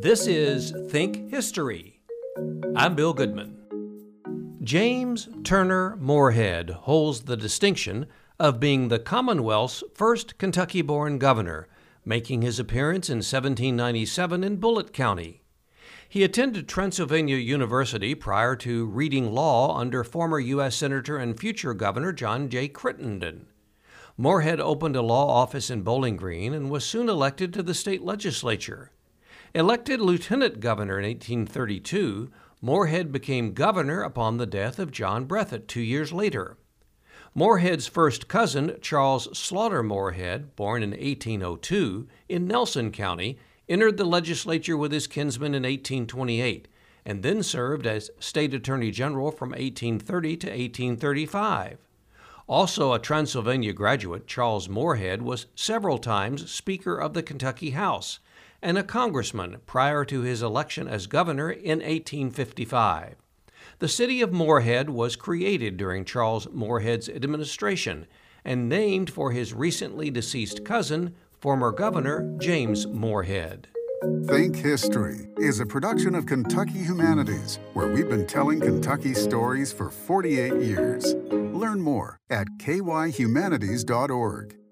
This is Think History. I'm Bill Goodman. James Turner Morehead holds the distinction of being the Commonwealth's first Kentucky-born governor, making his appearance in 1797 in Bullitt County. He attended Transylvania University prior to reading law under former U.S. Senator and future Governor John J. Crittenden. Morehead opened a law office in Bowling Green and was soon elected to the state legislature. Elected lieutenant governor in 1832, Morehead became governor upon the death of John Breathitt 2 years later. Morehead's first cousin, Charles Slaughter Morehead, born in 1802 in Nelson County, entered the legislature with his kinsman in 1828, and then served as state attorney general from 1830 to 1835. Also a Transylvania graduate, Charles Morehead was several times Speaker of the Kentucky House and a congressman prior to his election as governor in 1855. The city of Morehead was created during Charles Morehead's administration and named for his recently deceased cousin, former Governor James Morehead. Think History is a production of Kentucky Humanities, where we've been telling Kentucky stories for 48 years. Learn more at kyhumanities.org.